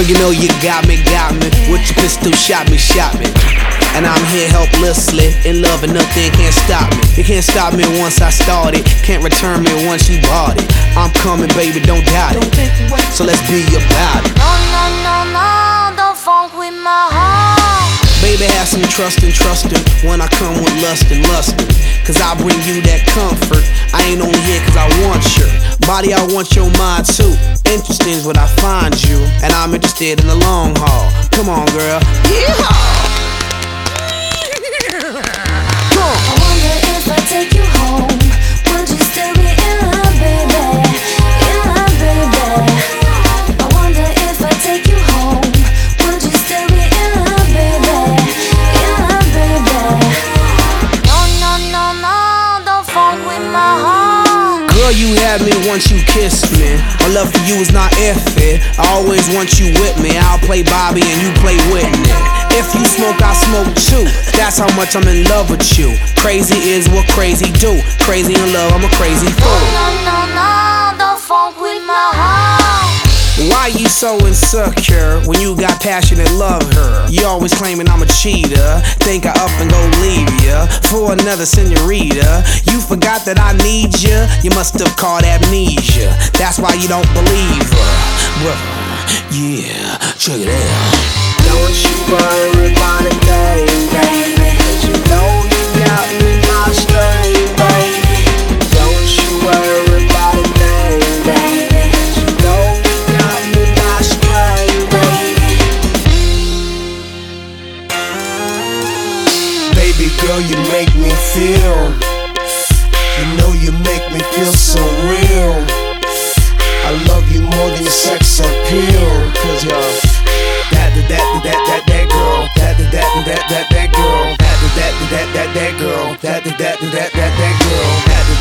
you know you got me. With your pistol, shot me. And I'm here helplessly, in love and nothing can't stop me. You can't stop me once I started, can't return me once you bought it. I'm coming, baby, don't doubt it. So let's be about it. No, don't funk with my heart. Baby, have some trustin' when I come with lustin'. Cause I bring you that comfort. I ain't only here cause I want your body, I want your mind too. Interesting is what I find you, and I'm interested in the long haul. Come on, girl. Yeehaw! I wonder if I take you home, would you still be in love, baby? In love, baby. I wonder if I take you home, would you still be in love, baby? In love, baby. No, don't funk with my heart. Girl, you had me once you kissed me. My love for you is not iffy. I always want you with me. I'll play Bobby and you play Whitney. If you smoke, I smoke too. That's how much I'm in love with you. Crazy is what crazy do. Crazy in love, I'm a crazy fool. No, don't funk with my heart. Why you so insecure when you got passionate love her? You always claiming I'm a cheater. Think I up and go leave ya for another senorita. You forgot that I need ya. You must have caught amnesia. That's why you don't believe her. Brother, yeah, check it out. Don't you worry about a thing, baby. You know you got me my string, baby. Don't you worry about a thing, baby. You know you got me my string, baby. Baby girl, you make me feel. You know you make me feel so real. I love you more than your sex appeal. Cause you're that girl, that girl, that girl, that girl, that girl.